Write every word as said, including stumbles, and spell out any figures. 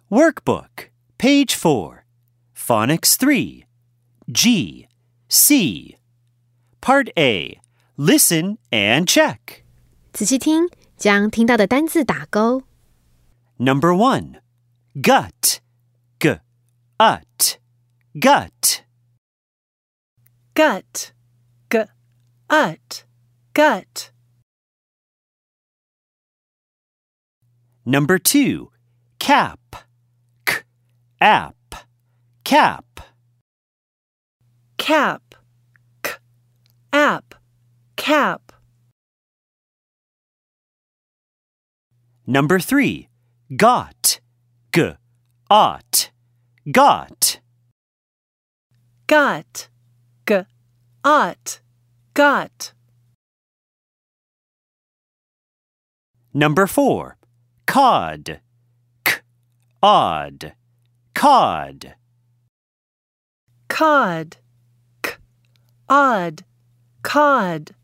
Workbook, page four, Phonics three, G, C. Part A, listen and check. 仔细听，将听到的单字打勾。 Number one, gut, g, ut, gut. Gut, g, ut, gut. Number two, cap, k, ap, cap. Cap, k, ap, cap. Number three, got, g, ought, got. Got, g, ought, got. Number four, cod, k, odd, cod. Cod, k, odd, cod.